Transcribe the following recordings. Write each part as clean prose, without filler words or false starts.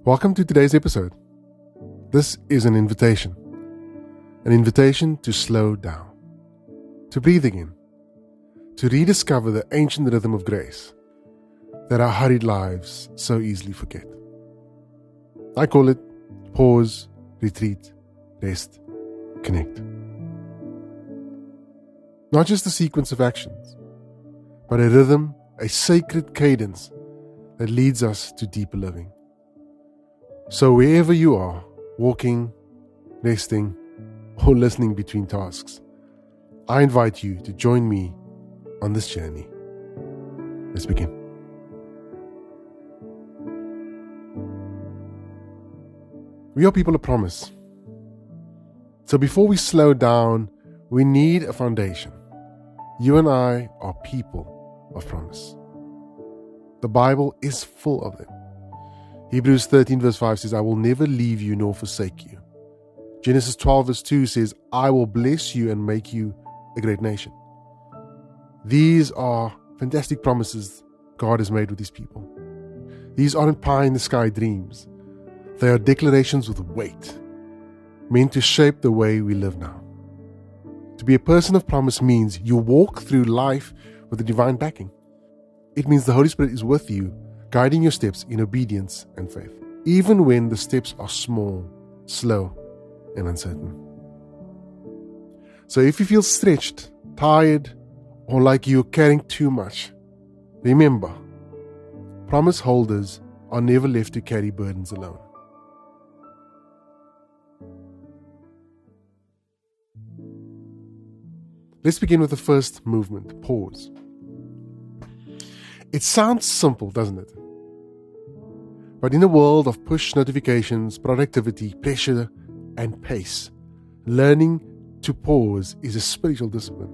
Welcome to today's episode. This is an invitation to slow down, to breathe again, to rediscover the ancient rhythm of grace that our hurried lives so easily forget. I call it pause, retreat, rest, connect. Not just a sequence of actions, but a rhythm, a sacred cadence that leads us to deeper living. So wherever you are, walking, resting, or listening between tasks, I invite you to join me on this journey. Let's begin. We are people of promise. So before we slow down, we need a foundation. You and I are people of promise. The Bible is full of them. Hebrews 13 verse 5 says, I will never leave you nor forsake you. Genesis 12 verse 2 says, I will bless you and make you a great nation. These are fantastic promises God has made with His people. These aren't pie-in-the-sky dreams. They are declarations with weight, meant to shape the way we live now. To be a person of promise means you walk through life with a divine backing. It means the Holy Spirit is with you, guiding your steps in obedience and faith, even when the steps are small, slow, and uncertain. So if you feel stretched, tired, or like you're carrying too much, remember, promise holders are never left to carry burdens alone. Let's begin with the first movement, pause. It sounds simple, doesn't it? But in a world of push notifications, productivity, pressure, and pace, learning to pause is a spiritual discipline.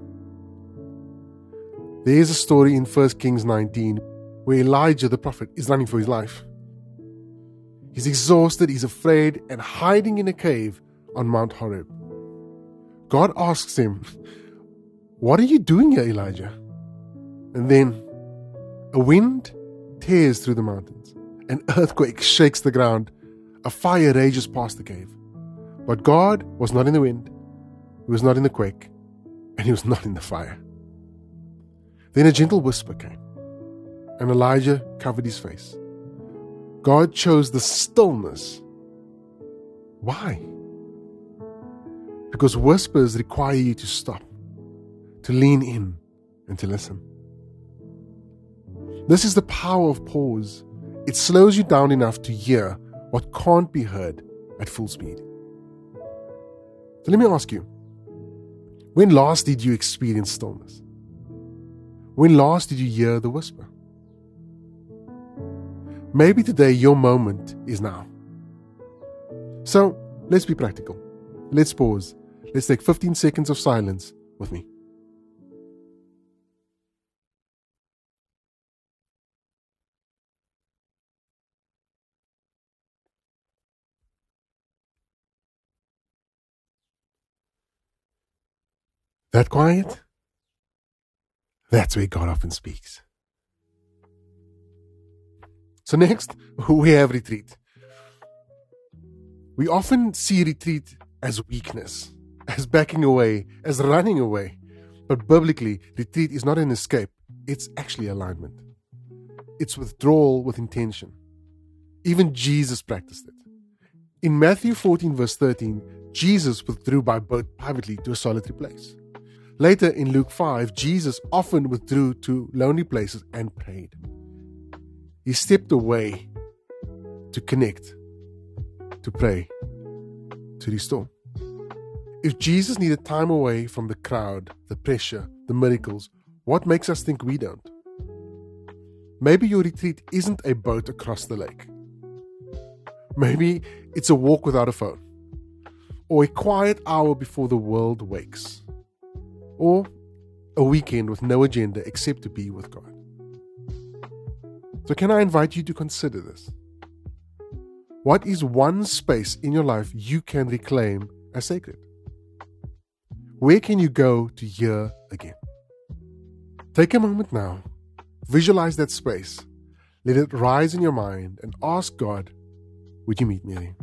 There is a story in 1 Kings 19 where Elijah the prophet is running for his life. He's exhausted, he's afraid, and hiding in a cave on Mount Horeb. God asks him, "What are you doing here, Elijah?" And then a wind tears through the mountains. An earthquake shakes the ground. A fire rages past the cave. But God was not in the wind. He was not in the quake. And He was not in the fire. Then a gentle whisper came. And Elijah covered his face. God chose the stillness. Why? Because whispers require you to stop, to lean in, and to listen. This is the power of pause. It slows you down enough to hear what can't be heard at full speed. So let me ask you, when last did you experience stillness? When last did you hear the whisper? Maybe today your moment is now. So let's be practical. Let's pause. Let's take 15 seconds of silence with me. That quiet? That's where God often speaks. So next, we have retreat. We often see retreat as weakness, as backing away, as running away. But biblically, retreat is not an escape. It's actually alignment. It's withdrawal with intention. Even Jesus practiced it. In Matthew 14 verse 13, Jesus withdrew by boat privately to a solitary place. Later in Luke 5, Jesus often withdrew to lonely places and prayed. He stepped away to connect, to pray, to restore. If Jesus needed time away from the crowd, the pressure, the miracles, what makes us think we don't? Maybe your retreat isn't a boat across the lake. Maybe it's a walk without a phone, or a quiet hour before the world wakes. Or a weekend with no agenda except to be with God. So can I invite you to consider this? What is one space in your life you can reclaim as sacred? Where can you go to hear again? Take a moment now, visualize that space, let it rise in your mind, and ask God, Would you meet me there?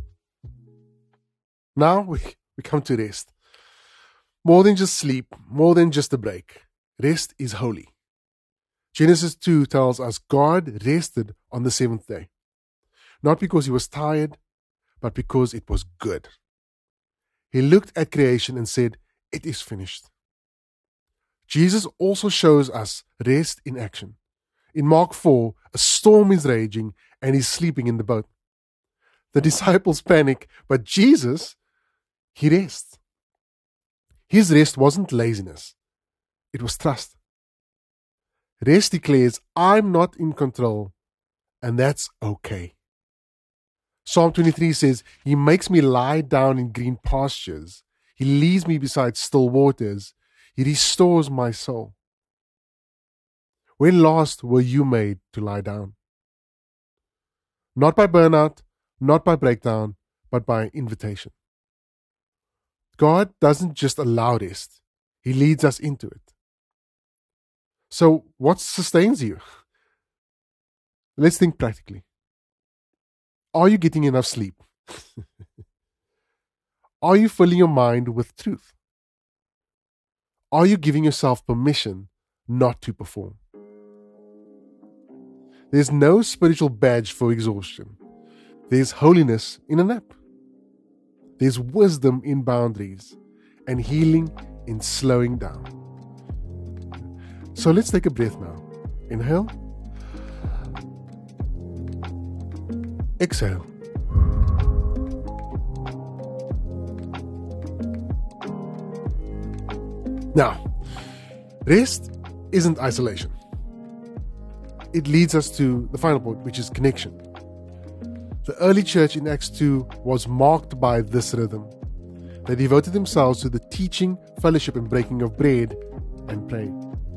Now we come to rest. More than just sleep, more than just a break. Rest is holy. Genesis 2 tells us God rested on the seventh day. Not because he was tired, but because it was good. He looked at creation and said, "It is finished." Jesus also shows us rest in action. In Mark 4, a storm is raging and he's sleeping in the boat. The disciples panic, but Jesus, he rests. His rest wasn't laziness. It was trust. Rest declares, I'm not in control, and that's okay. Psalm 23 says, He makes me lie down in green pastures. He leads me beside still waters. He restores my soul. When last were you made to lie down? Not by burnout, not by breakdown, but by invitation. God doesn't just allow rest. He leads us into it. So what sustains you? Let's think practically. Are you getting enough sleep? Are you filling your mind with truth? Are you giving yourself permission not to perform? There's no spiritual badge for exhaustion. There's holiness in a nap. There's wisdom in boundaries and healing in slowing down. So let's take a breath now. Inhale. Exhale. Now, rest isn't isolation. It leads us to the final point, which is connection. The early church in Acts 2 was marked by this rhythm. They devoted themselves to the teaching, fellowship, and breaking of bread and praying.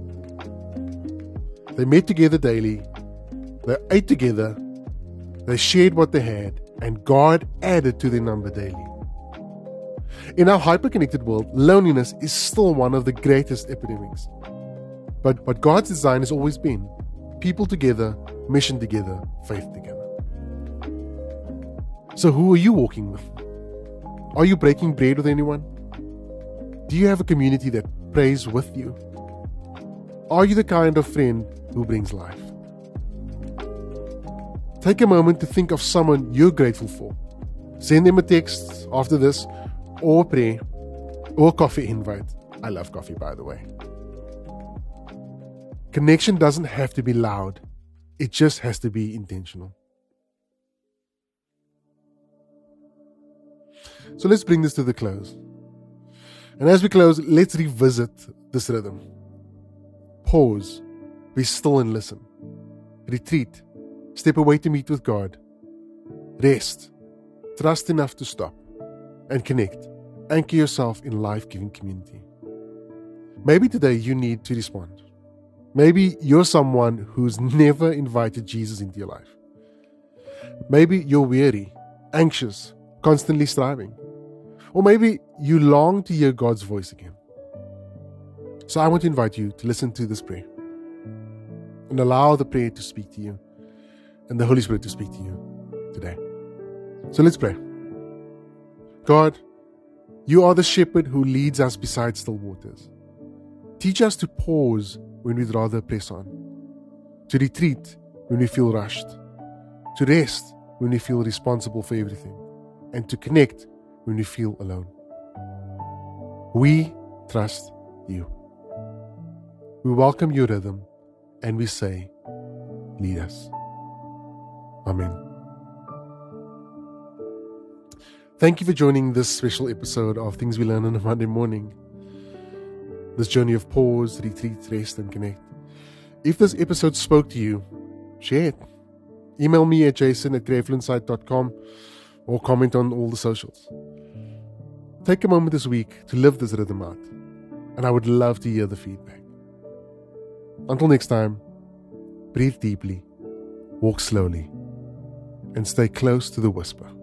They met together daily, they ate together, they shared what they had, and God added to their number daily. In our hyper-connected world, loneliness is still one of the greatest epidemics. But what God's design has always been, people together, mission together, faith together. So who are you walking with? Are you breaking bread with anyone? Do you have a community that prays with you? Are you the kind of friend who brings life? Take a moment to think of someone you're grateful for. Send them a text after this, or a prayer, or a coffee invite. I love coffee, by the way. Connection doesn't have to be loud. It just has to be intentional. So let's bring this to the close. And as we close, let's revisit this rhythm. Pause. Be still and listen. Retreat. Step away to meet with God. Rest. Trust enough to stop. And connect. Anchor yourself in life-giving community. Maybe today you need to respond. Maybe you're someone who's never invited Jesus into your life. Maybe you're weary, anxious, constantly striving. Or maybe you long to hear God's voice again. So I want to invite you to listen to this prayer and allow the prayer to speak to you and the Holy Spirit to speak to you today. So let's pray. God, you are the shepherd who leads us beside still waters. Teach us to pause when we'd rather press on, to retreat when we feel rushed, to rest when we feel responsible for everything, and to connect when we feel alone. We trust you. We welcome your rhythm and we say, lead us. Amen. Thank you for joining this special episode of Things We Learn on a Monday Morning. This journey of pause, retreat, rest, and connect. If this episode spoke to you, share it. Email me at jason@gracefullinsight.com or comment on all the socials. Take a moment this week to live this rhythm out, and I would love to hear the feedback. Until next time, breathe deeply, walk slowly, and stay close to the whisper.